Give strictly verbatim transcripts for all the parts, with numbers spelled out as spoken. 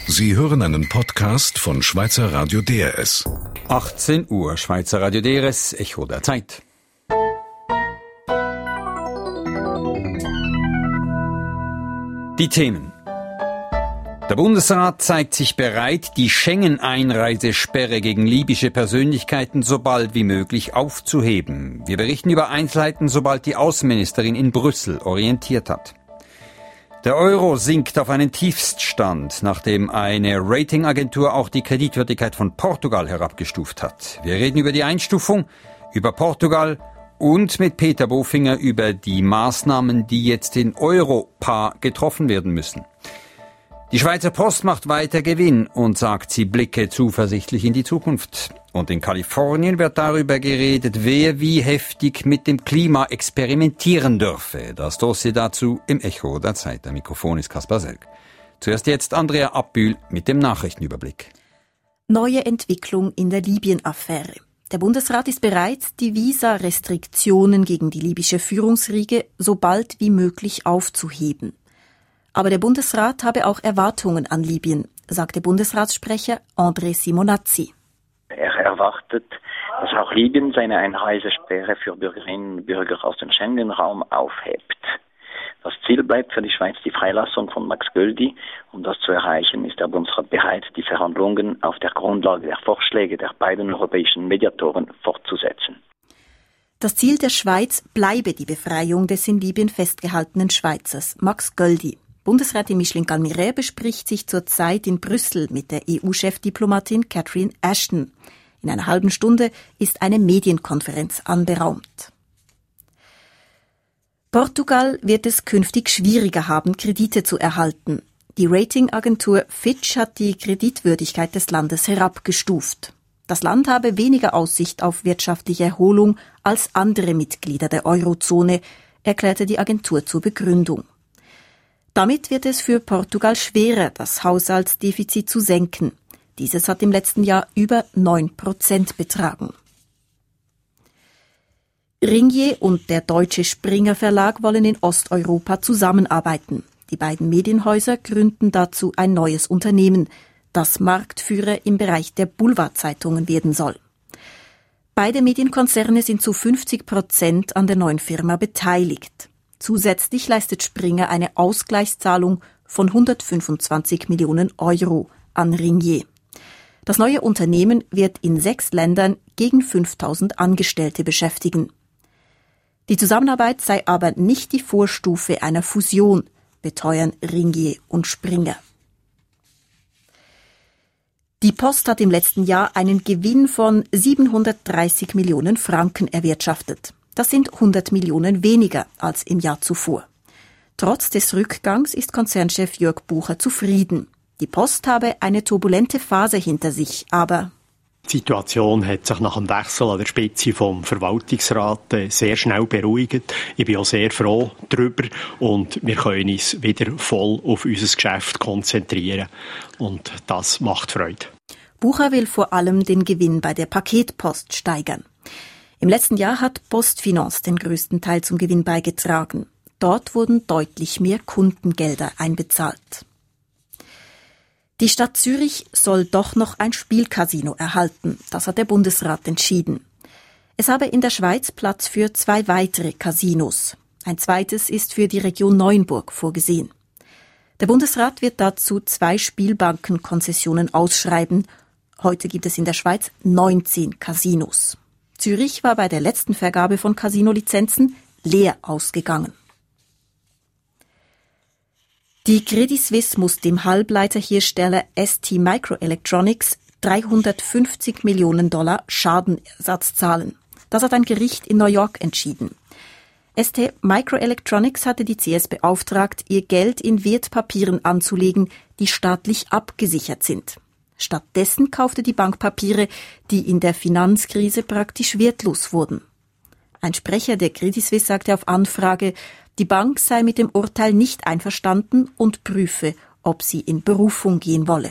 Sie hören einen Podcast von Schweizer Radio D R S. achtzehn Uhr, Schweizer Radio D R S, Echo der Zeit. Die Themen. Der Bundesrat zeigt sich bereit, die Schengen-Einreisesperre gegen libysche Persönlichkeiten so bald wie möglich aufzuheben. Wir berichten über Einzelheiten, sobald die Außenministerin in Brüssel orientiert hat. Der Euro sinkt auf einen Tiefststand, nachdem eine Ratingagentur auch die Kreditwürdigkeit von Portugal herabgestuft hat. Wir reden über die Einstufung, über Portugal und mit Peter Bofinger über die Maßnahmen, die jetzt in Europa getroffen werden müssen. Die Schweizer Post macht weiter Gewinn und sagt, sie blicke zuversichtlich in die Zukunft. Und in Kalifornien wird darüber geredet, wer wie heftig mit dem Klima experimentieren dürfe. Das Dossier dazu im Echo der Zeit. Der Mikrofon ist Kaspar Selk. Zuerst jetzt Andrea Abbühl mit dem Nachrichtenüberblick. Neue Entwicklung in der Libyen-Affäre. Der Bundesrat ist bereit, die Visa-Restriktionen gegen die libysche Führungsriege so bald wie möglich aufzuheben. Aber der Bundesrat habe auch Erwartungen an Libyen, sagte Bundesratssprecher André Simonazzi. Er erwartet, dass auch Libyen seine Einreisesperre für Bürgerinnen und Bürger aus dem Schengen-Raum aufhebt. Das Ziel bleibt für die Schweiz die Freilassung von Max Göldi. Um das zu erreichen, ist der Bundesrat bereit, die Verhandlungen auf der Grundlage der Vorschläge der beiden europäischen Mediatoren fortzusetzen. Das Ziel der Schweiz bleibe die Befreiung des in Libyen festgehaltenen Schweizers Max Göldi. Bundesrätin Micheline Galmire bespricht sich zurzeit in Brüssel mit der E U-Chefdiplomatin Catherine Ashton. In einer halben Stunde ist eine Medienkonferenz anberaumt. Portugal wird es künftig schwieriger haben, Kredite zu erhalten. Die Ratingagentur Fitch hat die Kreditwürdigkeit des Landes herabgestuft. Das Land habe weniger Aussicht auf wirtschaftliche Erholung als andere Mitglieder der Eurozone, erklärte die Agentur zur Begründung. Damit wird es für Portugal schwerer, das Haushaltsdefizit zu senken. Dieses hat im letzten Jahr über neun Prozent betragen. Ringier und der Deutsche Springer Verlag wollen in Osteuropa zusammenarbeiten. Die beiden Medienhäuser gründen dazu ein neues Unternehmen, das Marktführer im Bereich der Boulevardzeitungen werden soll. Beide Medienkonzerne sind zu fünfzig Prozent an der neuen Firma beteiligt. Zusätzlich leistet Springer eine Ausgleichszahlung von hundertfünfundzwanzig Millionen Euro an Ringier. Das neue Unternehmen wird in sechs Ländern gegen fünftausend Angestellte beschäftigen. Die Zusammenarbeit sei aber nicht die Vorstufe einer Fusion, beteuern Ringier und Springer. Die Post hat im letzten Jahr einen Gewinn von siebenhundertdreißig Millionen Franken erwirtschaftet. Das sind hundert Millionen weniger als im Jahr zuvor. Trotz des Rückgangs ist Konzernchef Jörg Bucher zufrieden. Die Post habe eine turbulente Phase hinter sich, aber die Situation hat sich nach dem Wechsel an der Spitze vom Verwaltungsrat sehr schnell beruhigt. Ich bin auch sehr froh darüber und wir können uns wieder voll auf unser Geschäft konzentrieren. Und das macht Freude. Bucher will vor allem den Gewinn bei der Paketpost steigern. Im letzten Jahr hat PostFinance den größten Teil zum Gewinn beigetragen. Dort wurden deutlich mehr Kundengelder einbezahlt. Die Stadt Zürich soll doch noch ein Spielcasino erhalten. Das hat der Bundesrat entschieden. Es habe in der Schweiz Platz für zwei weitere Casinos. Ein zweites ist für die Region Neuenburg vorgesehen. Der Bundesrat wird dazu zwei Spielbankenkonzessionen ausschreiben. Heute gibt es in der Schweiz neunzehn Casinos. Zürich war bei der letzten Vergabe von Casino-Lizenzen leer ausgegangen. Die Credit Suisse muss dem Halbleiterhersteller S T Microelectronics dreihundertfünfzig Millionen Dollar Schadenersatz zahlen. Das hat ein Gericht in New York entschieden. S T Microelectronics hatte die C S beauftragt, ihr Geld in Wertpapieren anzulegen, die staatlich abgesichert sind. Stattdessen kaufte die Bank Papiere, die in der Finanzkrise praktisch wertlos wurden. Ein Sprecher der Credit Suisse sagte auf Anfrage, die Bank sei mit dem Urteil nicht einverstanden und prüfe, ob sie in Berufung gehen wolle.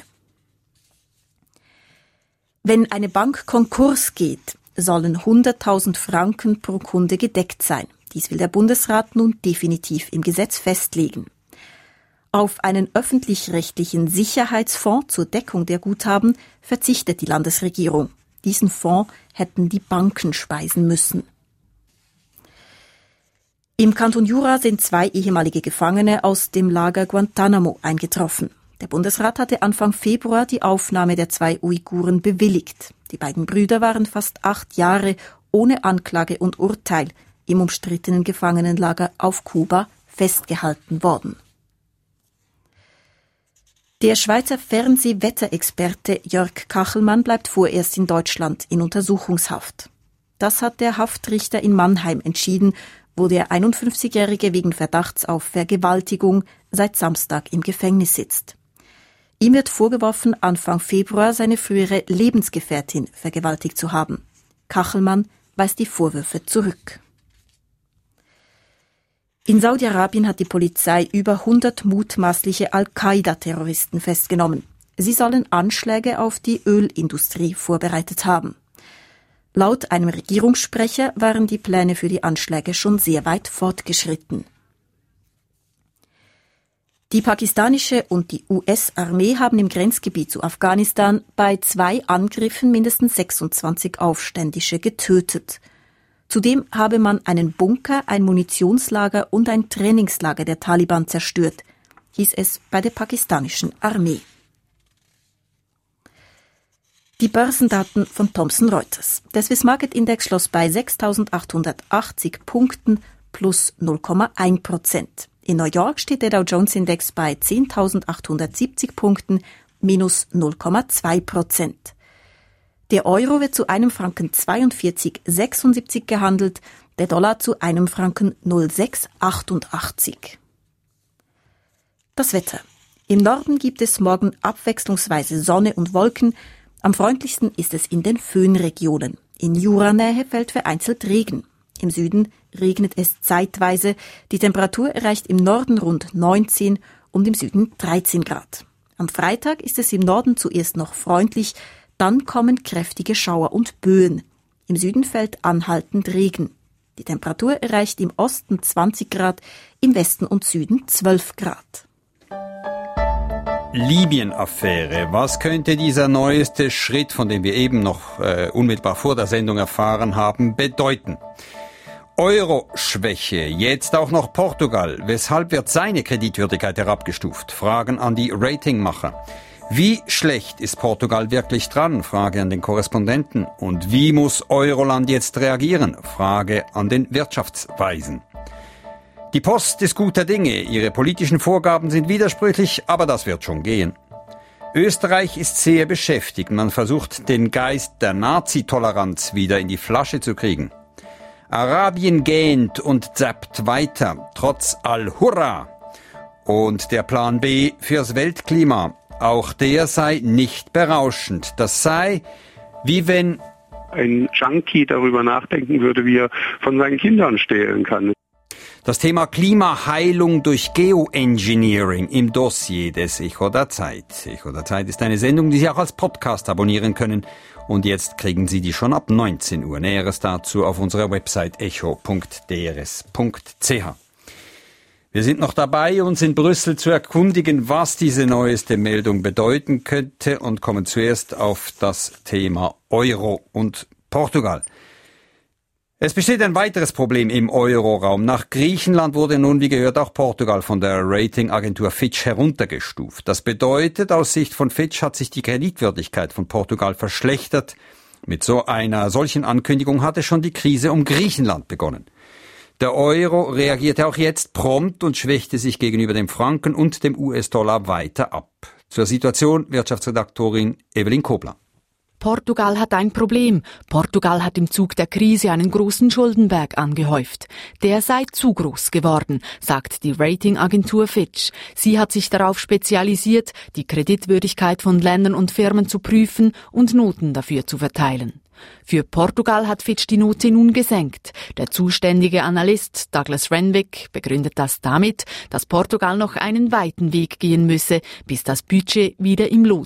Wenn eine Bank Konkurs geht, sollen hunderttausend Franken pro Kunde gedeckt sein. Dies will der Bundesrat nun definitiv im Gesetz festlegen. Auf einen öffentlich-rechtlichen Sicherheitsfonds zur Deckung der Guthaben verzichtet die Landesregierung. Diesen Fonds hätten die Banken speisen müssen. Im Kanton Jura sind zwei ehemalige Gefangene aus dem Lager Guantanamo eingetroffen. Der Bundesrat hatte Anfang Februar die Aufnahme der zwei Uiguren bewilligt. Die beiden Brüder waren fast acht Jahre ohne Anklage und Urteil im umstrittenen Gefangenenlager auf Kuba festgehalten worden. Der Schweizer Fernsehwetterexperte Jörg Kachelmann bleibt vorerst in Deutschland in Untersuchungshaft. Das hat der Haftrichter in Mannheim entschieden, wo der einundfünfzigjährige wegen Verdachts auf Vergewaltigung seit Samstag im Gefängnis sitzt. Ihm wird vorgeworfen, Anfang Februar seine frühere Lebensgefährtin vergewaltigt zu haben. Kachelmann weist die Vorwürfe zurück. In Saudi-Arabien hat die Polizei über hundert mutmaßliche Al-Qaida-Terroristen festgenommen. Sie sollen Anschläge auf die Ölindustrie vorbereitet haben. Laut einem Regierungssprecher waren die Pläne für die Anschläge schon sehr weit fortgeschritten. Die pakistanische und die U S-Armee haben im Grenzgebiet zu Afghanistan bei zwei Angriffen mindestens sechsundzwanzig Aufständische getötet. Zudem habe man einen Bunker, ein Munitionslager und ein Trainingslager der Taliban zerstört, hieß es bei der pakistanischen Armee. Die Börsendaten von Thomson Reuters. Der Swiss Market Index schloss bei sechstausendachthundertachtzig Punkten plus null Komma eins Prozent. In New York steht der Dow Jones Index bei zehntausendachthundertsiebzig Punkten minus null Komma zwei Prozent. Der Euro wird zu einem Franken zweiundvierzig Komma sechsundsiebzig gehandelt, der Dollar zu einem Franken null Komma sechs achtundachtzig. Das Wetter. Im Norden gibt es morgen abwechslungsweise Sonne und Wolken. Am freundlichsten ist es in den Föhnregionen. In Juranähe fällt vereinzelt Regen. Im Süden regnet es zeitweise. Die Temperatur erreicht im Norden rund neunzehn und im Süden dreizehn Grad. Am Freitag ist es im Norden zuerst noch freundlich, dann kommen kräftige Schauer und Böen. Im Süden fällt anhaltend Regen. Die Temperatur erreicht im Osten zwanzig Grad, im Westen und Süden zwölf Grad. Libyen-Affäre. Was könnte dieser neueste Schritt, von dem wir eben noch äh, unmittelbar vor der Sendung erfahren haben, bedeuten? Euro-Schwäche, jetzt auch noch Portugal. Weshalb wird seine Kreditwürdigkeit herabgestuft? Fragen an die Ratingmacher. Wie schlecht ist Portugal wirklich dran? Frage an den Korrespondenten. Und wie muss Euroland jetzt reagieren? Frage an den Wirtschaftsweisen. Die Post ist guter Dinge. Ihre politischen Vorgaben sind widersprüchlich, aber das wird schon gehen. Österreich ist sehr beschäftigt. Man versucht, den Geist der Nazi-Toleranz wieder in die Flasche zu kriegen. Arabien gähnt und zappt weiter, trotz Al-Hurra. Und der Plan B fürs Weltklima. Auch der sei nicht berauschend. Das sei, wie wenn ein Junkie darüber nachdenken würde, wie er von seinen Kindern stehlen kann. Das Thema Klimaheilung durch Geoengineering im Dossier des Echo der Zeit. Echo der Zeit ist eine Sendung, die Sie auch als Podcast abonnieren können. Und jetzt kriegen Sie die schon ab neunzehn Uhr. Näheres dazu auf unserer Website echo punkt d r s punkt c h. Wir sind noch dabei, uns in Brüssel zu erkundigen, was diese neueste Meldung bedeuten könnte, und kommen zuerst auf das Thema Euro und Portugal. Es besteht ein weiteres Problem im Euroraum. Nach Griechenland wurde nun, wie gehört, auch Portugal von der Ratingagentur Fitch heruntergestuft. Das bedeutet, aus Sicht von Fitch hat sich die Kreditwürdigkeit von Portugal verschlechtert. Mit so einer solchen Ankündigung hatte schon die Krise um Griechenland begonnen. Der Euro reagierte auch jetzt prompt und schwächte sich gegenüber dem Franken und dem U S-Dollar weiter ab. Zur Situation Wirtschaftsredaktorin Evelyn Kobler. Portugal hat ein Problem. Portugal hat im Zug der Krise einen großen Schuldenberg angehäuft. Der sei zu groß geworden, sagt die Ratingagentur Fitch. Sie hat sich darauf spezialisiert, die Kreditwürdigkeit von Ländern und Firmen zu prüfen und Noten dafür zu verteilen. Für Portugal hat Fitch die Note nun gesenkt. Der zuständige Analyst Douglas Renwick begründet das damit, dass Portugal noch einen weiten Weg gehen müsse, bis das Budget wieder im Lot sei.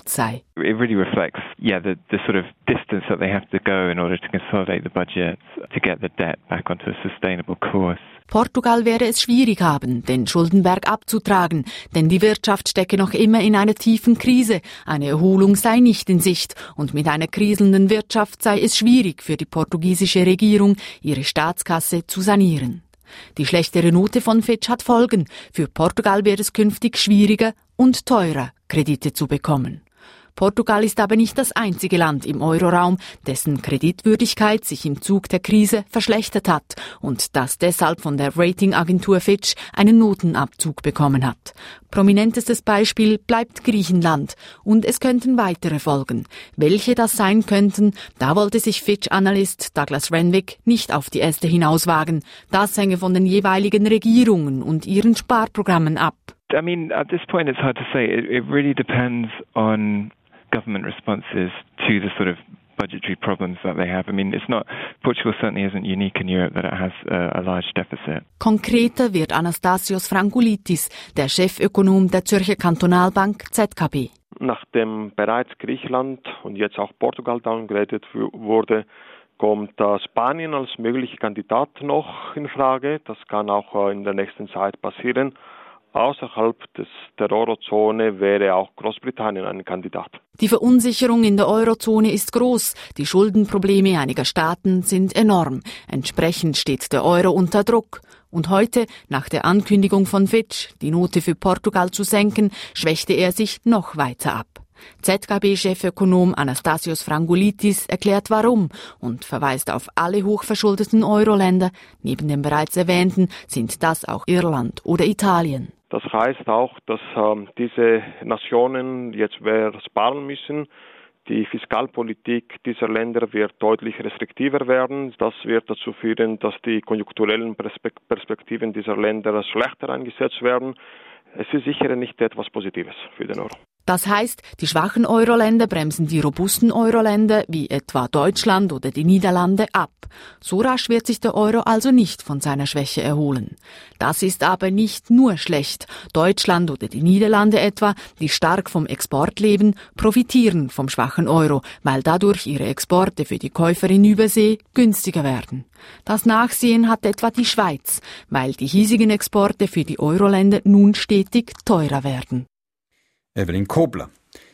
It really reflects, yeah, the, the sort of distance that they have to go in order to consolidate the budget to get the debt back onto a sustainable course. Portugal werde es schwierig haben, den Schuldenberg abzutragen, denn die Wirtschaft stecke noch immer in einer tiefen Krise. Eine Erholung sei nicht in Sicht und mit einer kriselnden Wirtschaft sei es schwierig für die portugiesische Regierung, ihre Staatskasse zu sanieren. Die schlechtere Note von Fitch hat Folgen. Für Portugal wird es künftig schwieriger und teurer, Kredite zu bekommen. Portugal ist aber nicht das einzige Land im Euroraum, dessen Kreditwürdigkeit sich im Zug der Krise verschlechtert hat und das deshalb von der Ratingagentur Fitch einen Notenabzug bekommen hat. Prominentestes Beispiel bleibt Griechenland und es könnten weitere folgen. Welche das sein könnten, da wollte sich Fitch-Analyst Douglas Renwick nicht auf die Äste hinauswagen. Das hänge von den jeweiligen Regierungen und ihren Sparprogrammen ab. I mean, at this point it's hard to say. It, it really depends on government responses to the sort of budgetary problems that they have. I mean, it's not, Portugal certainly isn't unique in Europe that it has a, a large deficit. Konkreter wird Anastasios Frangoulitis, der Chefökonom der Zürcher Kantonalbank Z K B. Nachdem bereits Griechenland und jetzt auch Portugal downgraded wurde, kommt Spanien als möglicher Kandidat noch in Frage. Das kann auch in der nächsten Zeit passieren. Außerhalb des, der Eurozone wäre auch Großbritannien ein Kandidat. Die Verunsicherung in der Eurozone ist groß. Die Schuldenprobleme einiger Staaten sind enorm. Entsprechend steht der Euro unter Druck. Und heute, nach der Ankündigung von Fitch, die Note für Portugal zu senken, schwächte er sich noch weiter ab. Z K B-Chefökonom Anastasios Frangoulitis erklärt warum und verweist auf alle hochverschuldeten Euro-Länder. Neben den bereits erwähnten sind das auch Irland oder Italien. Das heißt auch, dass ähm, diese Nationen jetzt mehr sparen müssen. Die Fiskalpolitik dieser Länder wird deutlich restriktiver werden. Das wird dazu führen, dass die konjunkturellen Perspektiven dieser Länder schlechter eingesetzt werden. Es ist sicher nicht etwas Positives für den Euro. Das heißt, die schwachen Euro-Länder bremsen die robusten Euro-Länder wie etwa Deutschland oder die Niederlande ab. So rasch wird sich der Euro also nicht von seiner Schwäche erholen. Das ist aber nicht nur schlecht. Deutschland oder die Niederlande etwa, die stark vom Export leben, profitieren vom schwachen Euro, weil dadurch ihre Exporte für die Käufer in Übersee günstiger werden. Das Nachsehen hat etwa die Schweiz, weil die hiesigen Exporte für die Euro-Länder nun stetig teurer werden. Evelyn Kobler.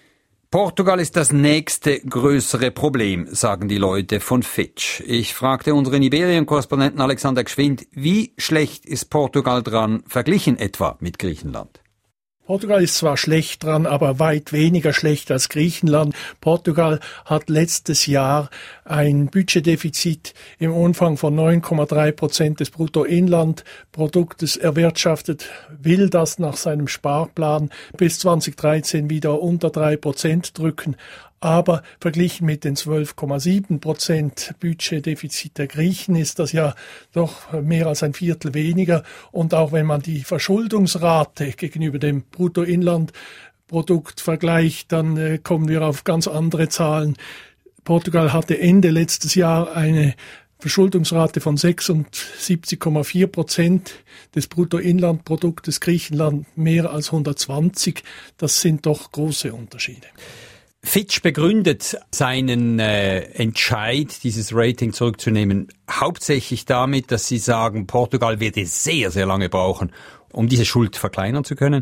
Portugal ist das nächste größere Problem, sagen die Leute von Fitch. Ich fragte unseren Iberien-Korrespondenten Alexander Gschwind, wie schlecht ist Portugal dran, verglichen etwa mit Griechenland? Portugal ist zwar schlecht dran, aber weit weniger schlecht als Griechenland. Portugal hat letztes Jahr ein Budgetdefizit im Umfang von neun Komma drei Prozent des Bruttoinlandproduktes erwirtschaftet, will das nach seinem Sparplan bis zwanzig dreizehn wieder unter drei Prozent drücken. Aber verglichen mit den zwölf Komma sieben Prozent Budgetdefizit der Griechen ist das ja doch mehr als ein Viertel weniger. Und auch wenn man die Verschuldungsrate gegenüber dem Bruttoinlandprodukt vergleicht, dann äh, kommen wir auf ganz andere Zahlen. Portugal hatte Ende letztes Jahr eine Verschuldungsrate von sechsundsiebzig Komma vier Prozent des Bruttoinlandproduktes, Griechenland mehr als hundertzwanzig. Das sind doch große Unterschiede. Fitch begründet seinen äh, Entscheid, dieses Rating zurückzunehmen, hauptsächlich damit, dass sie sagen, Portugal werde sehr, sehr lange brauchen, um diese Schuld verkleinern zu können.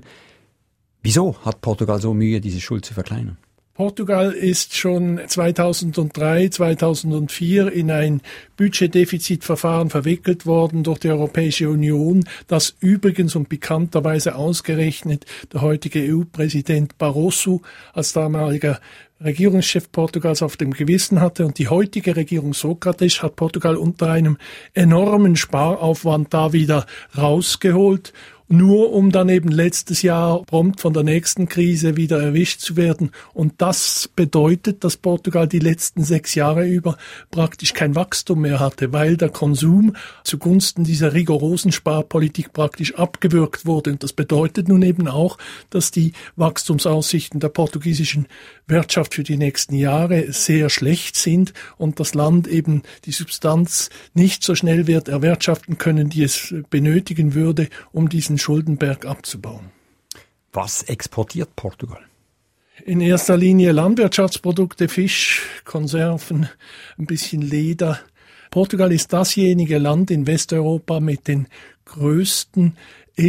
Wieso hat Portugal so Mühe, diese Schuld zu verkleinern? Portugal ist schon zweitausenddrei, zweitausendvier in ein Budgetdefizitverfahren verwickelt worden durch die Europäische Union, das übrigens und bekannterweise ausgerechnet der heutige E U-Präsident Barroso als damaliger Regierungschef Portugals auf dem Gewissen hatte. Und die heutige Regierung Sokrates hat Portugal unter einem enormen Sparaufwand da wieder rausgeholt, nur um dann eben letztes Jahr prompt von der nächsten Krise wieder erwischt zu werden. Und das bedeutet, dass Portugal die letzten sechs Jahre über praktisch kein Wachstum mehr hatte, weil der Konsum zugunsten dieser rigorosen Sparpolitik praktisch abgewürgt wurde. Und das bedeutet nun eben auch, dass die Wachstumsaussichten der portugiesischen Wirtschaft für die nächsten Jahre sehr schlecht sind und das Land eben die Substanz nicht so schnell wird erwirtschaften können, die es benötigen würde, um diesen Schuldenberg abzubauen. Was exportiert Portugal? In erster Linie Landwirtschaftsprodukte, Fisch, Konserven, ein bisschen Leder. Portugal ist dasjenige Land in Westeuropa mit den größten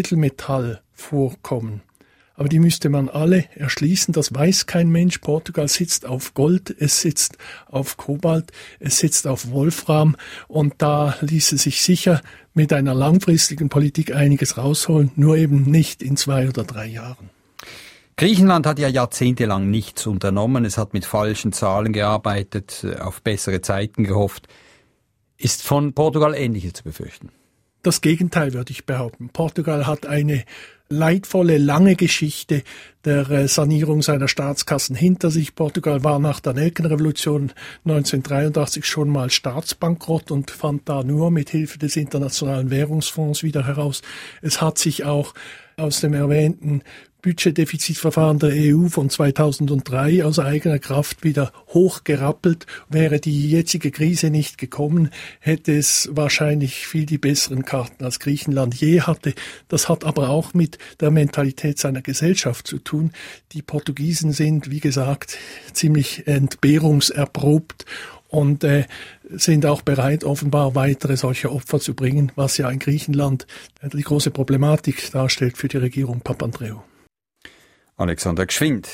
Edelmetallvorkommen. Aber die müsste man alle erschließen, das weiß kein Mensch. Portugal sitzt auf Gold, es sitzt auf Kobalt, es sitzt auf Wolfram und da ließe sich sicher mit einer langfristigen Politik einiges rausholen, nur eben nicht in zwei oder drei Jahren. Griechenland hat ja jahrzehntelang nichts unternommen, es hat mit falschen Zahlen gearbeitet, auf bessere Zeiten gehofft. Ist von Portugal Ähnliches zu befürchten? Das Gegenteil würde ich behaupten. Portugal hat eine leidvolle, lange Geschichte der Sanierung seiner Staatskassen hinter sich. Portugal war nach der Nelkenrevolution neunzehnhundertdreiundachtzig schon mal staatsbankrott und fand da nur mit Hilfe des Internationalen Währungsfonds wieder heraus. Es hat sich auch aus dem erwähnten Budgetdefizitverfahren der E U von zweitausenddrei aus eigener Kraft wieder hochgerappelt. Wäre die jetzige Krise nicht gekommen, hätte es wahrscheinlich viel die besseren Karten als Griechenland je hatte. Das hat aber auch mit der Mentalität seiner Gesellschaft zu tun. Die Portugiesen sind, wie gesagt, ziemlich entbehrungserprobt und äh, sind auch bereit, offenbar weitere solche Opfer zu bringen, was ja in Griechenland die große Problematik darstellt für die Regierung Papandreou. Alexander Gschwind.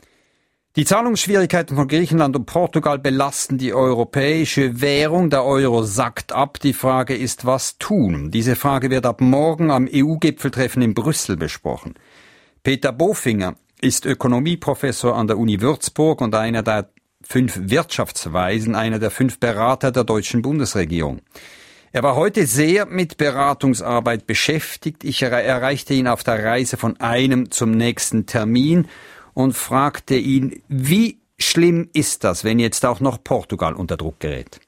Die Zahlungsschwierigkeiten von Griechenland und Portugal belasten die europäische Währung. Der Euro sackt ab. Die Frage ist, was tun? Diese Frage wird ab morgen am E U-Gipfeltreffen in Brüssel besprochen. Peter Bofinger ist Ökonomieprofessor an der Uni Würzburg und einer der fünf Wirtschaftsweisen, einer der fünf Berater der deutschen Bundesregierung. Er war heute sehr mit Beratungsarbeit beschäftigt. Ich erreichte ihn auf der Reise von einem zum nächsten Termin und fragte ihn, wie schlimm ist das, wenn jetzt auch noch Portugal unter Druck gerät?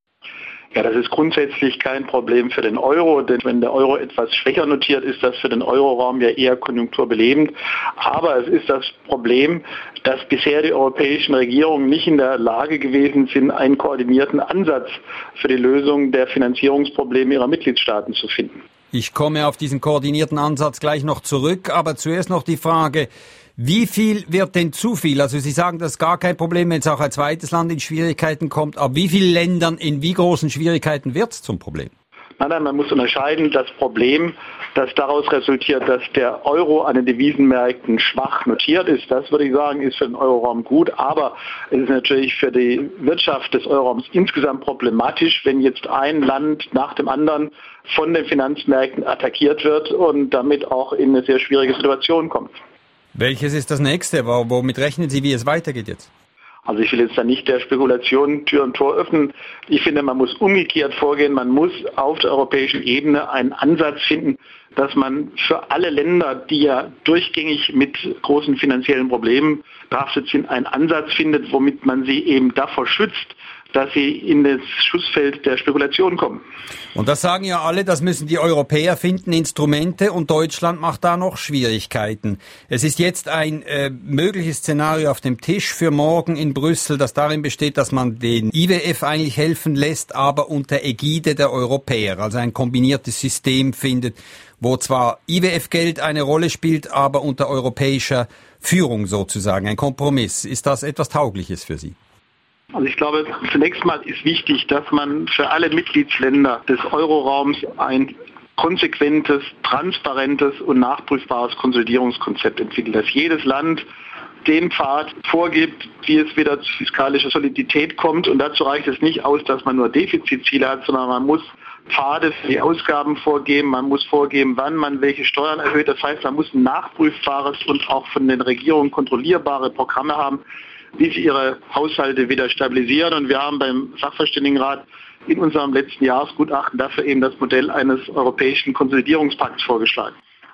Ja, das ist grundsätzlich kein Problem für den Euro, denn wenn der Euro etwas schwächer notiert, ist das für den Euroraum ja eher konjunkturbelebend. Aber es ist das Problem, dass bisher die europäischen Regierungen nicht in der Lage gewesen sind, einen koordinierten Ansatz für die Lösung der Finanzierungsprobleme ihrer Mitgliedstaaten zu finden. Ich komme auf diesen koordinierten Ansatz gleich noch zurück, aber zuerst noch die Frage, wie viel wird denn zu viel? Also Sie sagen, das ist gar kein Problem, wenn es auch ein zweites Land in Schwierigkeiten kommt. Aber wie vielen Ländern in wie großen Schwierigkeiten wird es zum Problem? Nein, nein, man muss unterscheiden. Das Problem, das daraus resultiert, dass der Euro an den Devisenmärkten schwach notiert ist, das würde ich sagen, ist für den Euroraum gut. Aber es ist natürlich für die Wirtschaft des Euroraums insgesamt problematisch, wenn jetzt ein Land nach dem anderen von den Finanzmärkten attackiert wird und damit auch in eine sehr schwierige Situation kommt. Welches ist das nächste? Womit rechnen Sie, wie es weitergeht jetzt? Also ich will jetzt da nicht der Spekulation Tür und Tor öffnen. Ich finde, man muss umgekehrt vorgehen. Man muss auf der europäischen Ebene einen Ansatz finden, dass man für alle Länder, die ja durchgängig mit großen finanziellen Problemen behaftet sind, einen Ansatz findet, womit man sie eben davor schützt, dass sie in das Schussfeld der Spekulation kommen. Und das sagen ja alle, das müssen die Europäer finden, Instrumente, und Deutschland macht da noch Schwierigkeiten. Es ist jetzt ein äh, mögliches Szenario auf dem Tisch für morgen in Brüssel, das darin besteht, dass man den I W F eigentlich helfen lässt, aber unter Ägide der Europäer, also ein kombiniertes System findet, wo zwar I W F-Geld eine Rolle spielt, aber unter europäischer Führung sozusagen, ein Kompromiss. Ist das etwas Taugliches für Sie? Also ich glaube, zunächst mal ist wichtig, dass man für alle Mitgliedsländer des Euroraums ein konsequentes, transparentes und nachprüfbares Konsolidierungskonzept entwickelt, dass jedes Land den Pfad vorgibt, wie es wieder zu fiskalischer Solidität kommt. Und dazu reicht es nicht aus, dass man nur Defizitziele hat, sondern man muss Pfade für die Ausgaben vorgeben, man muss vorgeben, wann man welche Steuern erhöht. Das heißt, man muss ein nachprüfbares und auch von den Regierungen kontrollierbare Programme haben, wie sie ihre Haushalte wieder stabilisieren. Und wir haben beim Sachverständigenrat in unserem letzten Jahresgutachten dafür eben das Modell eines europäischen Konsolidierungspakts vorgeschlagen.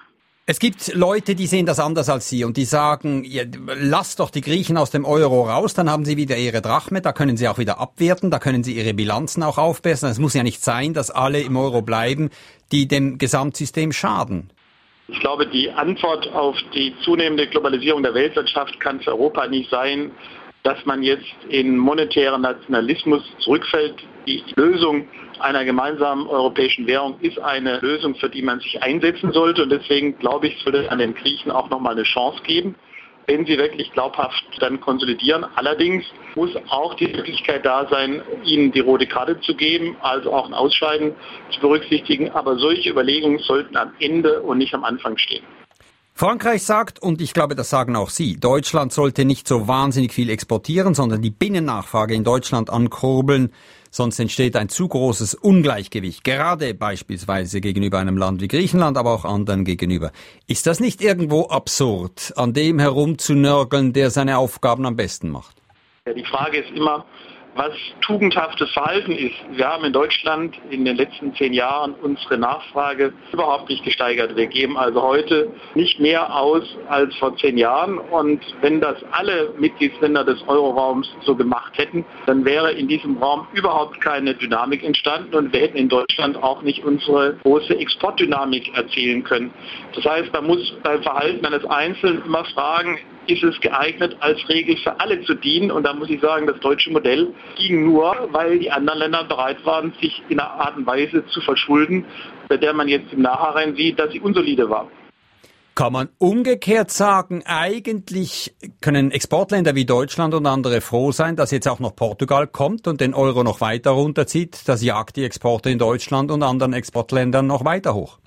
Es gibt Leute, die sehen das anders als Sie und die sagen, ja, lasst doch die Griechen aus dem Euro raus, dann haben sie wieder ihre Drachme, da können sie auch wieder abwerten, da können sie ihre Bilanzen auch aufbessern. Es muss ja nicht sein, dass alle im Euro bleiben, die dem Gesamtsystem schaden. Ich glaube, die Antwort auf die zunehmende Globalisierung der Weltwirtschaft kann für Europa nicht sein, dass man jetzt in monetären Nationalismus zurückfällt. Die Lösung einer gemeinsamen europäischen Währung ist eine Lösung, für die man sich einsetzen sollte. Und deswegen glaube ich, sollte es an den Griechen auch nochmal eine Chance geben. wenn sie wirklich glaubhaft dann konsolidieren. Allerdings muss auch die Möglichkeit da sein, ihnen die rote Karte zu geben, also auch ein Ausscheiden zu berücksichtigen. Aber solche Überlegungen sollten am Ende und nicht am Anfang stehen. Frankreich sagt, und ich glaube, das sagen auch Sie, Deutschland sollte nicht so wahnsinnig viel exportieren, sondern die Binnennachfrage in Deutschland ankurbeln, sonst entsteht ein zu großes Ungleichgewicht, gerade beispielsweise gegenüber einem Land wie Griechenland, aber auch anderen gegenüber. Ist das nicht irgendwo absurd, an dem herumzunörgeln, der seine Aufgaben am besten macht? Ja, die Frage ist immer, was tugendhaftes Verhalten ist. Wir haben in Deutschland in den letzten zehn Jahren unsere Nachfrage überhaupt nicht gesteigert. Wir geben also heute nicht mehr aus als vor zehn Jahren. Und wenn das alle Mitgliedsländer des Euroraums so gemacht hätten, dann wäre in diesem Raum überhaupt keine Dynamik entstanden und wir hätten in Deutschland auch nicht unsere große Exportdynamik erzielen können. Das heißt, man muss beim Verhalten eines Einzelnen immer fragen, ist es geeignet, als Regel für alle zu dienen? Und da muss ich sagen, das deutsche Modell ging nur, weil die anderen Länder bereit waren, sich in einer Art und Weise zu verschulden, bei der man jetzt im Nachhinein sieht, dass sie unsolide war. Kann man umgekehrt sagen, eigentlich können Exportländer wie Deutschland und andere froh sein, dass jetzt auch noch Portugal kommt und den Euro noch weiter runterzieht? Das jagt die Exporte in Deutschland und anderen Exportländern noch weiter hoch.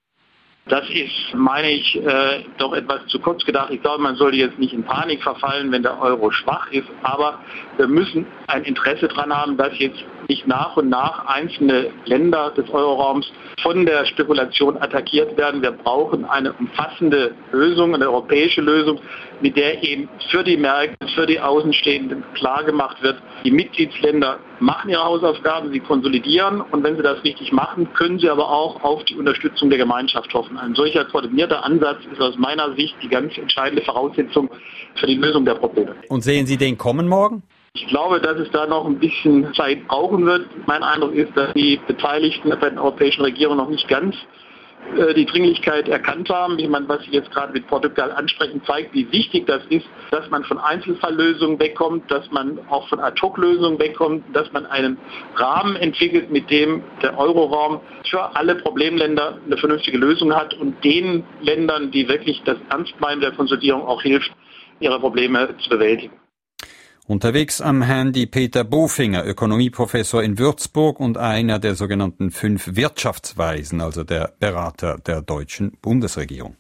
Das ist, meine ich, äh, doch etwas zu kurz gedacht. Ich glaube, man sollte jetzt nicht in Panik verfallen, wenn der Euro schwach ist. Aber wir müssen ein Interesse daran haben, dass jetzt nicht nach und nach einzelne Länder des Euroraums von der Spekulation attackiert werden. Wir brauchen eine umfassende Lösung, eine europäische Lösung, mit der eben für die Märkte, für die Außenstehenden klar gemacht wird, die Mitgliedsländer machen ihre Hausaufgaben, sie konsolidieren und wenn sie das richtig machen, können sie aber auch auf die Unterstützung der Gemeinschaft hoffen. Ein solcher koordinierter Ansatz ist aus meiner Sicht die ganz entscheidende Voraussetzung für die Lösung der Probleme. Und sehen Sie den kommen morgen? Ich glaube, dass es da noch ein bisschen Zeit brauchen wird. Mein Eindruck ist, dass die Beteiligten bei den europäischen Regierungen noch nicht ganz äh, die Dringlichkeit erkannt haben. Ich meine, was Sie jetzt gerade mit Portugal ansprechen, zeigt, wie wichtig das ist, dass man von Einzelfalllösungen wegkommt, dass man auch von Ad-Hoc-Lösungen wegkommt, dass man einen Rahmen entwickelt, mit dem der Euroraum für alle Problemländer eine vernünftige Lösung hat und den Ländern, die wirklich das Ernstmeinen der Konsolidierung auch hilft, ihre Probleme zu bewältigen. Unterwegs am Handy Peter Bofinger, Ökonomieprofessor in Würzburg und einer der sogenannten fünf Wirtschaftsweisen, also der Berater der deutschen Bundesregierung.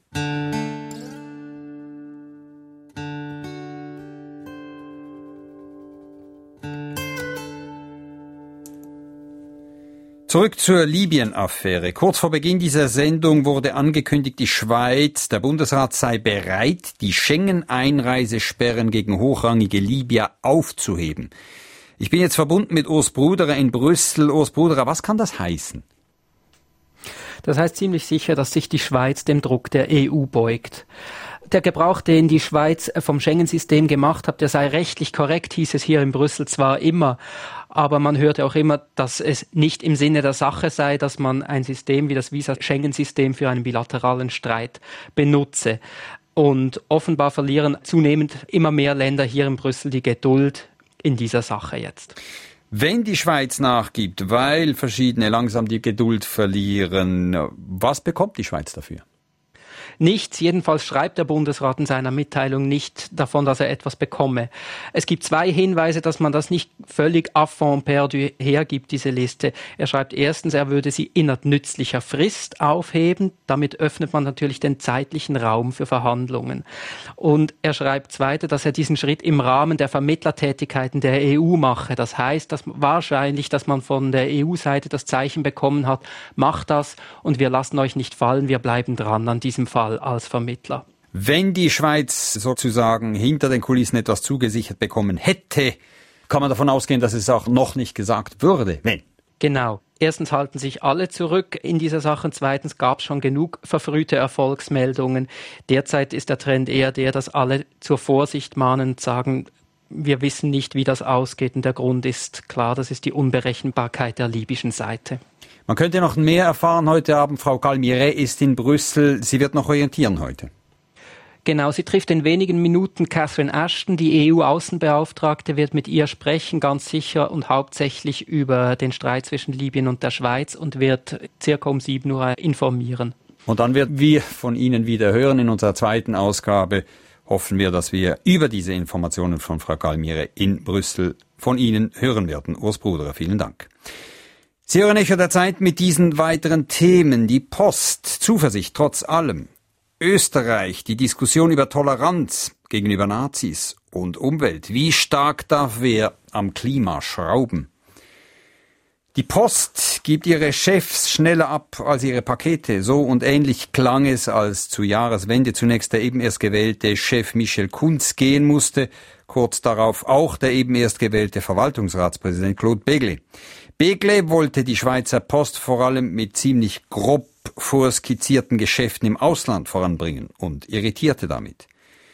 Zurück zur Libyen-Affäre. Kurz vor Beginn dieser Sendung wurde angekündigt, die Schweiz, der Bundesrat sei bereit, die Schengen-Einreisesperren gegen hochrangige Libyer aufzuheben. Ich bin jetzt verbunden mit Urs Bruderer in Brüssel. Urs Bruderer, was kann das heißen? Das heißt ziemlich sicher, dass sich die Schweiz dem Druck der E U beugt. Der Gebrauch, den die Schweiz vom Schengen-System gemacht hat, der sei rechtlich korrekt, hieß es hier in Brüssel zwar immer, aber man hörte auch immer, dass es nicht im Sinne der Sache sei, dass man ein System wie das Visa-Schengen-System für einen bilateralen Streit benutze. Und offenbar verlieren zunehmend immer mehr Länder hier in Brüssel die Geduld in dieser Sache jetzt. Wenn die Schweiz nachgibt, weil verschiedene langsam die Geduld verlieren, was bekommt die Schweiz dafür? Nichts, jedenfalls schreibt der Bundesrat in seiner Mitteilung nicht davon, dass er etwas bekomme. Es gibt zwei Hinweise, dass man das nicht völlig à fond perdu hergibt, diese Liste. Er schreibt erstens, er würde sie innerhalb nützlicher Frist aufheben. Damit öffnet man natürlich den zeitlichen Raum für Verhandlungen. Und er schreibt zweitens, dass er diesen Schritt im Rahmen der Vermittlertätigkeiten der E U mache. Das heißt, dass wahrscheinlich, dass man von der E U-Seite das Zeichen bekommen hat, macht das und wir lassen euch nicht fallen, wir bleiben dran an diesem Fall als Vermittler. Wenn die Schweiz sozusagen hinter den Kulissen etwas zugesichert bekommen hätte, kann man davon ausgehen, dass es auch noch nicht gesagt würde. Wenn? Genau. Erstens halten sich alle zurück in dieser Sache. Zweitens gab es schon genug verfrühte Erfolgsmeldungen. Derzeit ist der Trend eher der, dass alle zur Vorsicht mahnen und sagen, wir wissen nicht, wie das ausgeht. Und der Grund ist klar, das ist die Unberechenbarkeit der libyschen Seite. Man könnte noch mehr erfahren heute Abend. Frau Calmiret ist in Brüssel. Sie wird noch orientieren heute. Genau, sie trifft in wenigen Minuten Catherine Ashton. Die E U-Außenbeauftragte wird mit ihr sprechen, ganz sicher und hauptsächlich über den Streit zwischen Libyen und der Schweiz und wird circa um sieben Uhr informieren. Und dann werden wir von Ihnen wieder hören in unserer zweiten Ausgabe hoffen wir, dass wir über diese Informationen von Frau Galmire in Brüssel von Ihnen hören werden. Urs Bruderer, vielen Dank. Sie hören Echo der Zeit mit diesen weiteren Themen. Die Post, Zuversicht trotz allem. Österreich, die Diskussion über Toleranz gegenüber Nazis und Umwelt. Wie stark darf wer am Klima schrauben? Die Post gibt ihre Chefs schneller ab als ihre Pakete. So und ähnlich klang es, als zur Jahreswende zunächst der eben erst gewählte Chef Michel Kunz gehen musste, kurz darauf auch der eben erst gewählte Verwaltungsratspräsident Claude Begle. Begle wollte die Schweizer Post vor allem mit ziemlich grob vorskizzierten Geschäften im Ausland voranbringen und irritierte damit.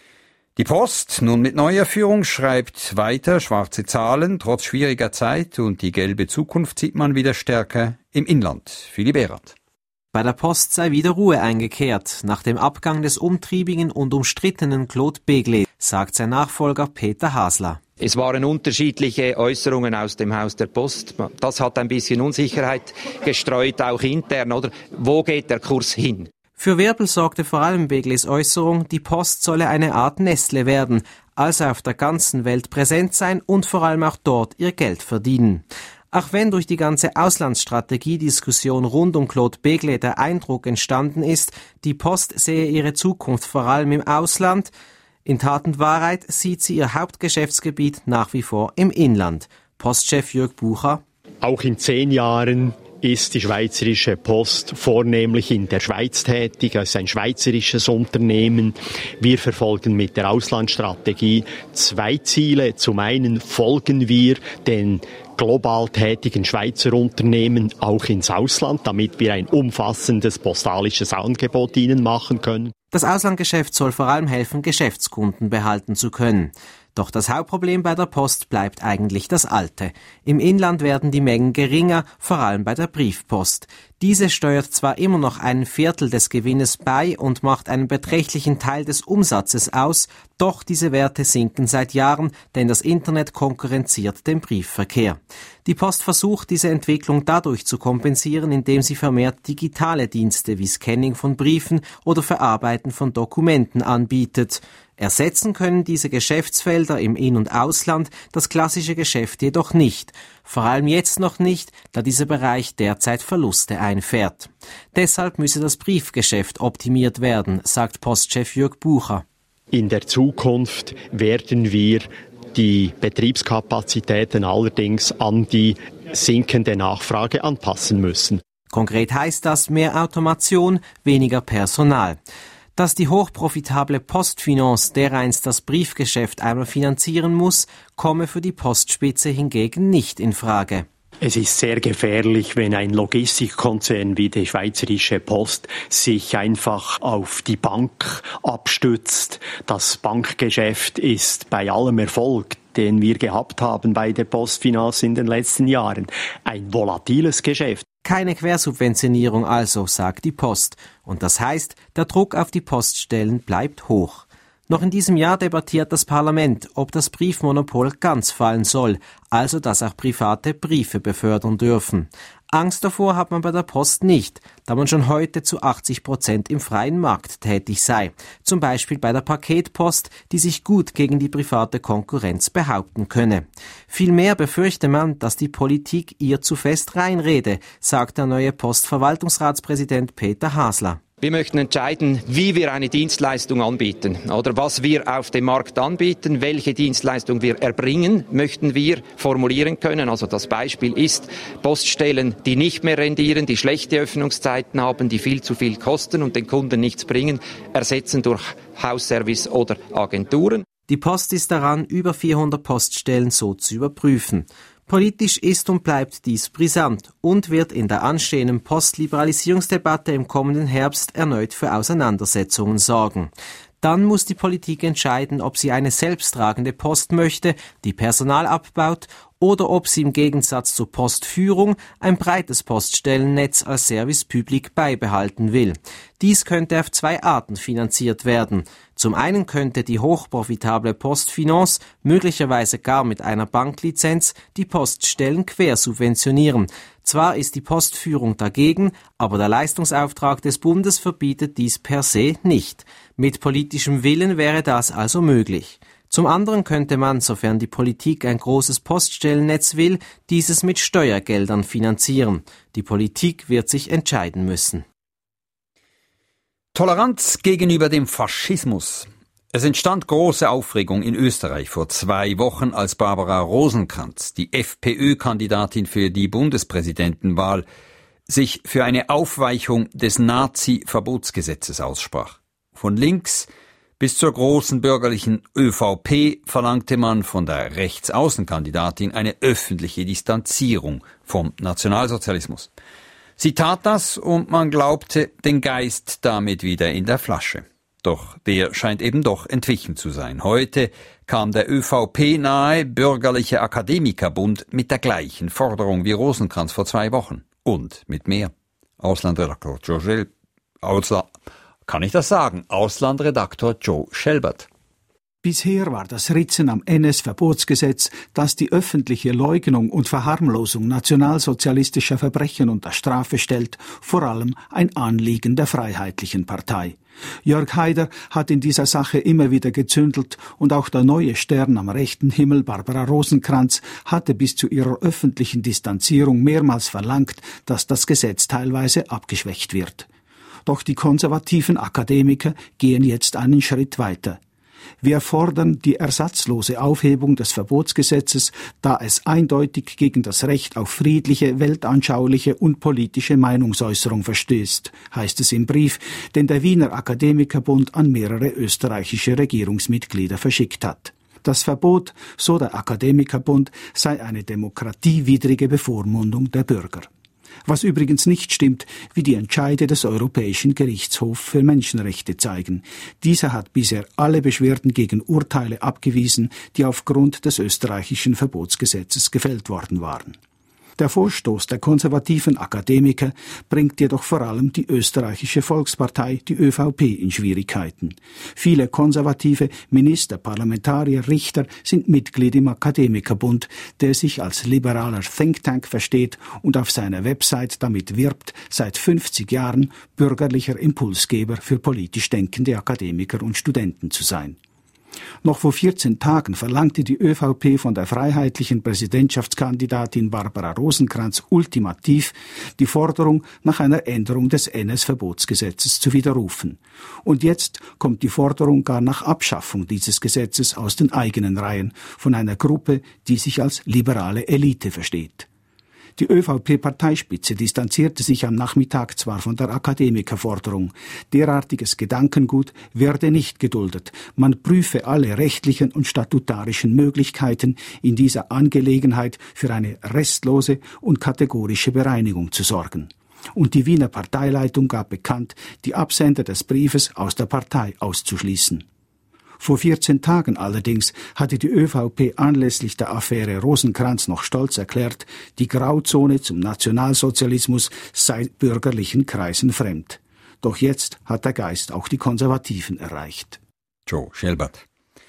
Die Post, nun mit neuer Führung, schreibt weiter schwarze Zahlen, trotz schwieriger Zeit, und die gelbe Zukunft sieht man wieder stärker im Inland. Philipp Erath. Bei der Post sei wieder Ruhe eingekehrt, nach dem Abgang des umtriebigen und umstrittenen Claude Begle, sagt sein Nachfolger Peter Hasler. Es waren unterschiedliche Äußerungen aus dem Haus der Post. Das hat ein bisschen Unsicherheit gestreut, auch intern, oder? Wo geht der Kurs hin? Für Wirbel sorgte vor allem Begles Äußerung, die Post solle eine Art Nestle werden, also auf der ganzen Welt präsent sein und vor allem auch dort ihr Geld verdienen. Auch wenn durch die ganze Auslandsstrategie-Diskussion rund um Claude Begle der Eindruck entstanden ist, die Post sehe ihre Zukunft vor allem im Ausland, in Tat und Wahrheit sieht sie ihr Hauptgeschäftsgebiet nach wie vor im Inland. Postchef Jörg Bucher. Auch in zehn Jahren ist die Schweizerische Post vornehmlich in der Schweiz tätig, als ein schweizerisches Unternehmen. Wir verfolgen mit der Auslandsstrategie zwei Ziele. Zum einen folgen wir den global tätigen Schweizer Unternehmen auch ins Ausland, damit wir ein umfassendes postalisches Angebot ihnen machen können. Das Auslandgeschäft soll vor allem helfen, Geschäftskunden behalten zu können. Doch das Hauptproblem bei der Post bleibt eigentlich das alte. Im Inland werden die Mengen geringer, vor allem bei der Briefpost. Diese steuert zwar immer noch ein Viertel des Gewinnes bei und macht einen beträchtlichen Teil des Umsatzes aus, doch diese Werte sinken seit Jahren, denn das Internet konkurrenziert den Briefverkehr. Die Post versucht, diese Entwicklung dadurch zu kompensieren, indem sie vermehrt digitale Dienste wie Scanning von Briefen oder Verarbeiten von Dokumenten anbietet. Ersetzen können diese Geschäftsfelder im In- und Ausland das klassische Geschäft jedoch nicht. Vor allem jetzt noch nicht, da dieser Bereich derzeit Verluste einfährt. Deshalb müsse das Briefgeschäft optimiert werden, sagt Postchef Jörg Bucher. In der Zukunft werden wir die Betriebskapazitäten allerdings an die sinkende Nachfrage anpassen müssen. Konkret heißt das mehr Automation, weniger Personal. Dass die hochprofitable Postfinance dereinst das Briefgeschäft einmal finanzieren muss, komme für die Postspitze hingegen nicht in Frage. Es ist sehr gefährlich, wenn ein Logistikkonzern wie die Schweizerische Post sich einfach auf die Bank abstützt. Das Bankgeschäft ist bei allem Erfolg, den wir gehabt haben bei der Postfinance in den letzten Jahren, ein volatiles Geschäft. Keine Quersubventionierung also, sagt die Post. Und das heißt, der Druck auf die Poststellen bleibt hoch. Noch in diesem Jahr debattiert das Parlament, ob das Briefmonopol ganz fallen soll, also dass auch Private Briefe befördern dürfen. Angst davor hat man bei der Post nicht, da man schon heute zu achtzig Prozent im freien Markt tätig sei. Zum Beispiel bei der Paketpost, die sich gut gegen die private Konkurrenz behaupten könne. Vielmehr befürchte man, dass die Politik ihr zu fest reinrede, sagt der neue Postverwaltungsratspräsident Peter Hasler. Wir möchten entscheiden, wie wir eine Dienstleistung anbieten oder was wir auf dem Markt anbieten, welche Dienstleistung wir erbringen, möchten wir formulieren können. Also das Beispiel ist Poststellen, die nicht mehr rendieren, die schlechte Öffnungszeiten haben, die viel zu viel kosten und den Kunden nichts bringen, ersetzen durch Hausservice oder Agenturen. Die Post ist daran, über vierhundert Poststellen so zu überprüfen. Politisch ist und bleibt dies brisant und wird in der anstehenden Postliberalisierungsdebatte im kommenden Herbst erneut für Auseinandersetzungen sorgen. Dann muss die Politik entscheiden, ob sie eine selbsttragende Post möchte, die Personal abbaut, oder ob sie im Gegensatz zur Postführung ein breites Poststellennetz als Service Public beibehalten will. Dies könnte auf zwei Arten finanziert werden. Zum einen könnte die hochprofitable Postfinance möglicherweise gar mit einer Banklizenz die Poststellen quersubventionieren. Zwar ist die Postführung dagegen, aber der Leistungsauftrag des Bundes verbietet dies per se nicht. Mit politischem Willen wäre das also möglich. Zum anderen könnte man, sofern die Politik ein großes Poststellennetz will, dieses mit Steuergeldern finanzieren. Die Politik wird sich entscheiden müssen. Toleranz gegenüber dem Faschismus. Es entstand große Aufregung in Österreich vor zwei Wochen, als Barbara Rosenkrantz, die FPÖ-Kandidatin für die Bundespräsidentenwahl, sich für eine Aufweichung des Nazi-Verbotsgesetzes aussprach. Von links bis zur großen bürgerlichen ÖVP verlangte man von der Rechtsaußenkandidatin eine öffentliche Distanzierung vom Nationalsozialismus. Sie tat das und man glaubte, den Geist damit wieder in der Flasche. Doch der scheint eben doch entwichen zu sein. Heute kam der ÖVP-nahe Bürgerliche Akademikerbund mit der gleichen Forderung wie Rosenkrantz vor zwei Wochen. Und mit mehr. Auslandredaktor Joe Schel- Ausla- Kann ich das sagen? Auslandredaktor Joe Schelbert. Bisher war das Ritzen am N S-Verbotsgesetz, das die öffentliche Leugnung und Verharmlosung nationalsozialistischer Verbrechen unter Strafe stellt, vor allem ein Anliegen der Freiheitlichen Partei. Jörg Haider hat in dieser Sache immer wieder gezündelt und auch der neue Stern am rechten Himmel, Barbara Rosenkrantz, hatte bis zu ihrer öffentlichen Distanzierung mehrmals verlangt, dass das Gesetz teilweise abgeschwächt wird. Doch die konservativen Akademiker gehen jetzt einen Schritt weiter. Wir fordern die ersatzlose Aufhebung des Verbotsgesetzes, da es eindeutig gegen das Recht auf friedliche, weltanschauliche und politische Meinungsäußerung verstößt, heißt es im Brief, den der Wiener Akademikerbund an mehrere österreichische Regierungsmitglieder verschickt hat. Das Verbot, so der Akademikerbund, sei eine demokratiewidrige Bevormundung der Bürger. Was übrigens nicht stimmt, wie die Entscheide des Europäischen Gerichtshofs für Menschenrechte zeigen. Dieser hat bisher alle Beschwerden gegen Urteile abgewiesen, die aufgrund des österreichischen Verbotsgesetzes gefällt worden waren. Der Vorstoß der konservativen Akademiker bringt jedoch vor allem die österreichische Volkspartei, die ÖVP, in Schwierigkeiten. Viele konservative Minister, Parlamentarier, Richter sind Mitglied im Akademikerbund, der sich als liberaler Think Tank versteht und auf seiner Website damit wirbt, seit fünfzig Jahren bürgerlicher Impulsgeber für politisch denkende Akademiker und Studenten zu sein. Noch vor vierzehn Tagen verlangte die ÖVP von der freiheitlichen Präsidentschaftskandidatin Barbara Rosenkrantz ultimativ, die Forderung nach einer Änderung des N S-Verbotsgesetzes zu widerrufen. Und jetzt kommt die Forderung gar nach Abschaffung dieses Gesetzes aus den eigenen Reihen von einer Gruppe, die sich als liberale Elite versteht. Die ÖVP-Parteispitze distanzierte sich am Nachmittag zwar von der Akademikerforderung. Derartiges Gedankengut werde nicht geduldet. Man prüfe alle rechtlichen und statutarischen Möglichkeiten, in dieser Angelegenheit für eine restlose und kategorische Bereinigung zu sorgen. Und die Wiener Parteileitung gab bekannt, die Absender des Briefes aus der Partei auszuschließen. Vor vierzehn Tagen allerdings hatte die ÖVP anlässlich der Affäre Rosenkrantz noch stolz erklärt, die Grauzone zum Nationalsozialismus sei bürgerlichen Kreisen fremd. Doch jetzt hat der Geist auch die Konservativen erreicht. Joe Schelbert.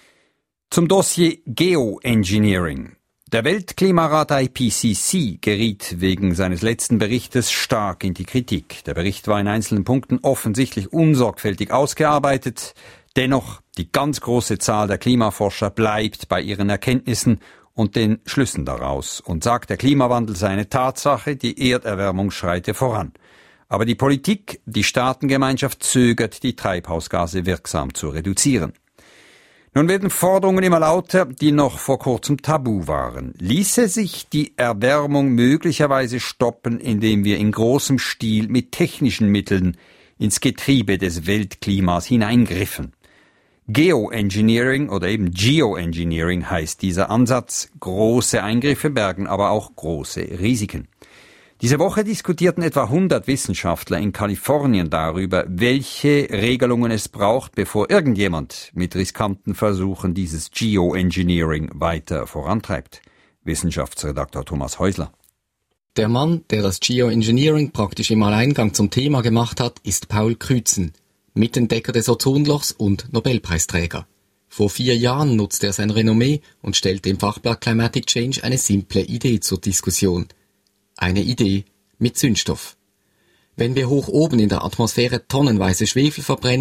Zum Dossier Geoengineering. Der Weltklimarat I P C C geriet wegen seines letzten Berichtes stark in die Kritik. Der Bericht war in einzelnen Punkten offensichtlich unsorgfältig ausgearbeitet. Dennoch, die ganz große Zahl der Klimaforscher bleibt bei ihren Erkenntnissen und den Schlüssen daraus und sagt, der Klimawandel sei eine Tatsache, die Erderwärmung schreite voran. Aber die Politik, die Staatengemeinschaft zögert, die Treibhausgase wirksam zu reduzieren. Nun werden Forderungen immer lauter, die noch vor kurzem tabu waren. Ließe sich die Erwärmung möglicherweise stoppen, indem wir in großem Stil mit technischen Mitteln ins Getriebe des Weltklimas hineingriffen? Geoengineering oder eben Geoengineering heißt dieser Ansatz. Große Eingriffe bergen aber auch große Risiken. Diese Woche diskutierten etwa hundert Wissenschaftler in Kalifornien darüber, welche Regelungen es braucht, bevor irgendjemand mit riskanten Versuchen dieses Geoengineering weiter vorantreibt. Wissenschaftsredakteur Thomas Häusler. Der Mann, der das Geoengineering praktisch im Alleingang zum Thema gemacht hat, ist Paul Crutzen, Mitentdecker des Ozonlochs und Nobelpreisträger. Vor vier Jahren nutzte er sein Renommee und stellte im Fachblatt Climatic Change eine simple Idee zur Diskussion. Eine Idee mit Zündstoff. Wenn wir hoch oben in der Atmosphäre tonnenweise Schwefel verbrennen,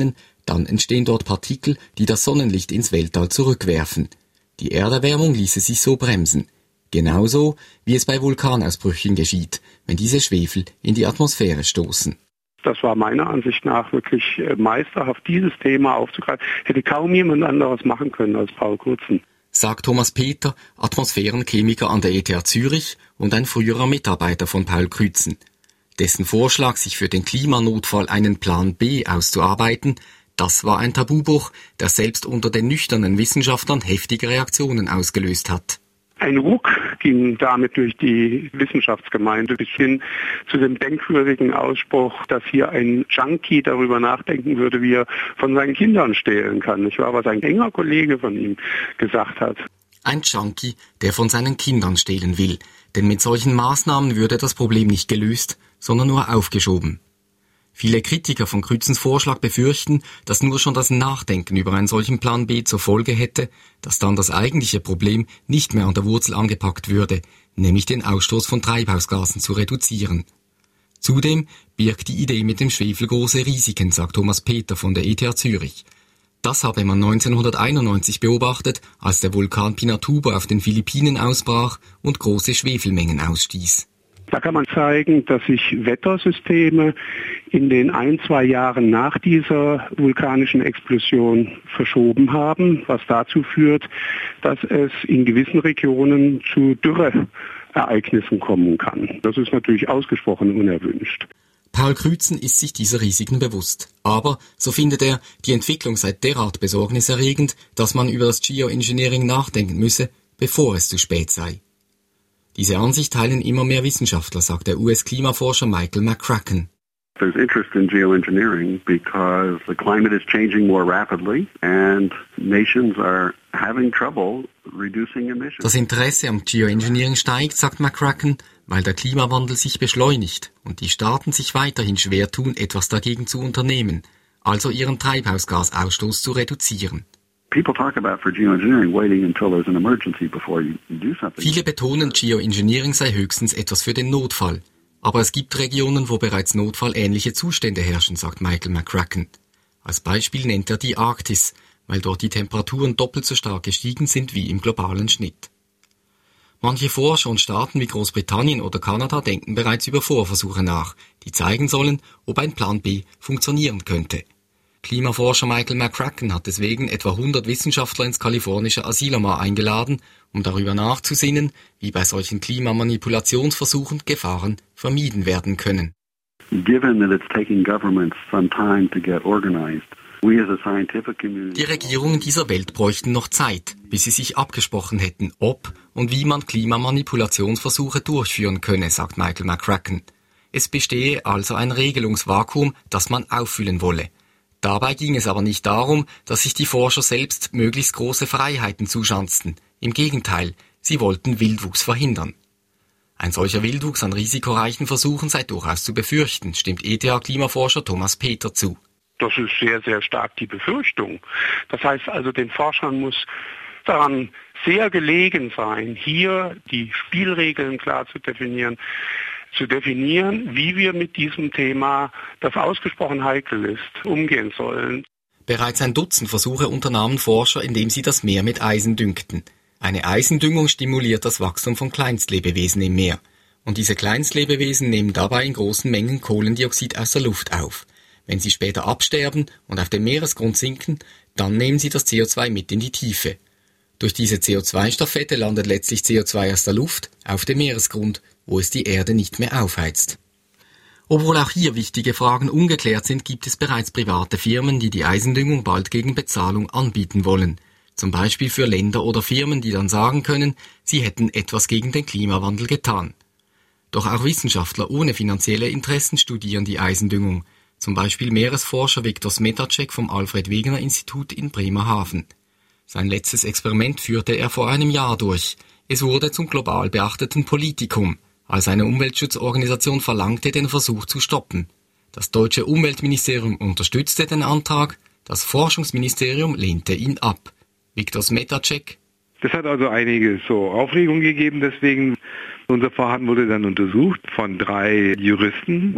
Dann entstehen dort Partikel, die das Sonnenlicht ins Weltall zurückwerfen. Die Erderwärmung ließe sich so bremsen. Genauso, wie es bei Vulkanausbrüchen geschieht, wenn diese Schwefel in die Atmosphäre stoßen. Das war meiner Ansicht nach wirklich meisterhaft, dieses Thema aufzugreifen. Hätte kaum jemand anderes machen können als Paul Crutzen. Sagt Thomas Peter, Atmosphärenchemiker an der E T H Zürich und ein früherer Mitarbeiter von Paul Crutzen. Dessen Vorschlag, sich für den Klimanotfall einen Plan B auszuarbeiten, das war ein Tabubruch, der selbst unter den nüchternen Wissenschaftlern heftige Reaktionen ausgelöst hat. Ein Ruck ging damit durch die Wissenschaftsgemeinde bis hin zu dem denkwürdigen Ausspruch, dass hier ein Junkie darüber nachdenken würde, wie er von seinen Kindern stehlen kann. Nicht wahr? Was ein enger Kollege von ihm gesagt hat. Ein Junkie, der von seinen Kindern stehlen will. Denn mit solchen Maßnahmen würde das Problem nicht gelöst, sondern nur aufgeschoben. Viele Kritiker von Crutzens Vorschlag befürchten, dass nur schon das Nachdenken über einen solchen Plan B zur Folge hätte, dass dann das eigentliche Problem nicht mehr an der Wurzel angepackt würde, nämlich den Ausstoß von Treibhausgasen zu reduzieren. Zudem birgt die Idee mit dem Schwefel große Risiken, sagt Thomas Peter von der E T H Zürich. Das habe man neunzehnhunderteinundneunzig beobachtet, als der Vulkan Pinatubo auf den Philippinen ausbrach und große Schwefelmengen ausstieß. Da kann man zeigen, dass sich Wettersysteme in den ein, zwei Jahren nach dieser vulkanischen Explosion verschoben haben, was dazu führt, dass es in gewissen Regionen zu Dürreereignissen kommen kann. Das ist natürlich ausgesprochen unerwünscht. Paul Crutzen ist sich dieser Risiken bewusst. Aber, so findet er, die Entwicklung sei derart besorgniserregend, dass man über das Geoengineering nachdenken müsse, bevor es zu spät sei. Diese Ansicht teilen immer mehr Wissenschaftler, sagt der U S-Klimaforscher Michael McCracken. There's interest in geoengineering because the climate is changing more rapidly and nations are having trouble reducing emissions. Das Interesse am Geoengineering steigt, sagt McCracken, weil der Klimawandel sich beschleunigt und die Staaten sich weiterhin schwer tun, etwas dagegen zu unternehmen, also ihren Treibhausgasausstoß zu reduzieren. Viele betonen, Geoengineering sei höchstens etwas für den Notfall. Aber es gibt Regionen, wo bereits notfallähnliche Zustände herrschen, sagt Michael McCracken. Als Beispiel nennt er die Arktis, weil dort die Temperaturen doppelt so stark gestiegen sind wie im globalen Schnitt. Manche Forscher und Staaten wie Großbritannien oder Kanada denken bereits über Vorversuche nach, die zeigen sollen, ob ein Plan B funktionieren könnte. Klimaforscher Michael McCracken hat deswegen etwa hundert Wissenschaftler ins kalifornische Asilomar eingeladen, um darüber nachzusinnen, wie bei solchen Klimamanipulationsversuchen Gefahren vermieden werden können. Die Regierungen dieser Welt bräuchten noch Zeit, bis sie sich abgesprochen hätten, ob und wie man Klimamanipulationsversuche durchführen könne, sagt Michael McCracken. Es bestehe also ein Regelungsvakuum, das man auffüllen wolle. Dabei ging es aber nicht darum, dass sich die Forscher selbst möglichst große Freiheiten zuschanzten. Im Gegenteil, sie wollten Wildwuchs verhindern. Ein solcher Wildwuchs an risikoreichen Versuchen sei durchaus zu befürchten, stimmt E T H-Klimaforscher Thomas Peter zu. Das ist sehr, sehr stark die Befürchtung. Das heißt also, den Forschern muss daran sehr gelegen sein, hier die Spielregeln klar zu definieren, zu definieren, wie wir mit diesem Thema, das ausgesprochen heikel ist, umgehen sollen. Bereits ein Dutzend Versuche unternahmen Forscher, indem sie das Meer mit Eisen düngten. Eine Eisendüngung stimuliert das Wachstum von Kleinstlebewesen im Meer. Und diese Kleinstlebewesen nehmen dabei in großen Mengen Kohlendioxid aus der Luft auf. Wenn sie später absterben und auf dem Meeresgrund sinken, dann nehmen sie das C O zwei mit in die Tiefe. Durch diese C O zwei Stafette landet letztlich C O zwei aus der Luft auf dem Meeresgrund, wo es die Erde nicht mehr aufheizt. Obwohl auch hier wichtige Fragen ungeklärt sind, gibt es bereits private Firmen, die die Eisendüngung bald gegen Bezahlung anbieten wollen. Zum Beispiel für Länder oder Firmen, die dann sagen können, sie hätten etwas gegen den Klimawandel getan. Doch auch Wissenschaftler ohne finanzielle Interessen studieren die Eisendüngung. Zum Beispiel Meeresforscher Viktor Smetacek vom Alfred-Wegener-Institut in Bremerhaven. Sein letztes Experiment führte er vor einem Jahr durch. Es wurde zum global beachteten Politikum, als eine Umweltschutzorganisation verlangte, den Versuch zu stoppen. Das deutsche Umweltministerium unterstützte den Antrag, das Forschungsministerium lehnte ihn ab. Viktor Smetacek. Das hat also einige so Aufregung gegeben, deswegen unser Vorhaben wurde dann untersucht von drei Juristen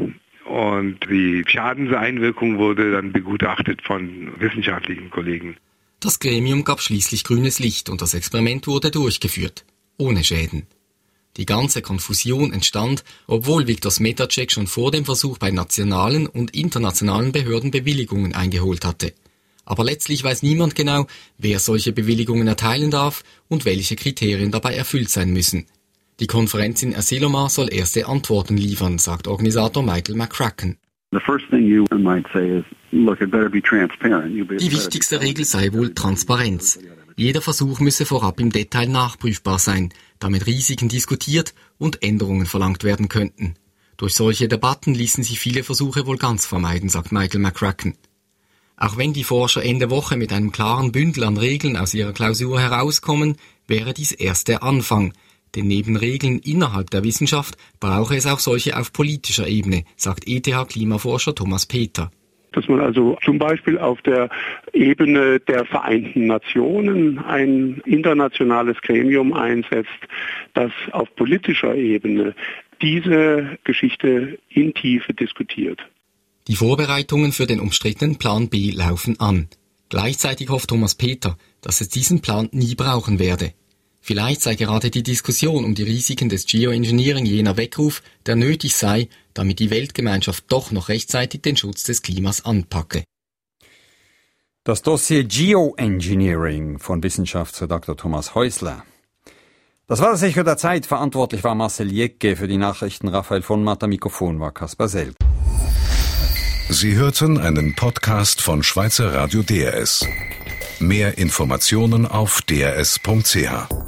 und die Schadenseinwirkung wurde dann begutachtet von wissenschaftlichen Kollegen. Das Gremium gab schließlich grünes Licht und das Experiment wurde durchgeführt, ohne Schäden. Die ganze Konfusion entstand, obwohl Viktor Smetacek schon vor dem Versuch bei nationalen und internationalen Behörden Bewilligungen eingeholt hatte. Aber letztlich weiß niemand genau, wer solche Bewilligungen erteilen darf und welche Kriterien dabei erfüllt sein müssen. Die Konferenz in Asilomar soll erste Antworten liefern, sagt Organisator Michael McCracken. The first thing you might say is, look, it better be transparent. Die wichtigste Regel sei wohl Transparenz. Jeder Versuch müsse vorab im Detail nachprüfbar sein, damit Risiken diskutiert und Änderungen verlangt werden könnten. Durch solche Debatten ließen sich viele Versuche wohl ganz vermeiden, sagt Michael McCracken. Auch wenn die Forscher Ende Woche mit einem klaren Bündel an Regeln aus ihrer Klausur herauskommen, wäre dies erst der Anfang. Denn neben Regeln innerhalb der Wissenschaft brauche es auch solche auf politischer Ebene, sagt E T H-Klimaforscher Thomas Peter. Dass man also zum Beispiel auf der Ebene der Vereinten Nationen ein internationales Gremium einsetzt, das auf politischer Ebene diese Geschichte in Tiefe diskutiert. Die Vorbereitungen für den umstrittenen Plan B laufen an. Gleichzeitig hofft Thomas Peter, dass es diesen Plan nie brauchen werde. Vielleicht sei gerade die Diskussion um die Risiken des Geoengineering jener Weckruf, der nötig sei, damit die Weltgemeinschaft doch noch rechtzeitig den Schutz des Klimas anpacke. Das Dossier Geoengineering von Wissenschaftsredakteur Thomas Häusler. Das war das Echo der Zeit. Verantwortlich war Marcel Jecke, für die Nachrichten Raphael von Matt, am Mikrofon war Kaspar Selb. Sie hörten einen Podcast von Schweizer Radio D R S. Mehr Informationen auf d r s punkt c h.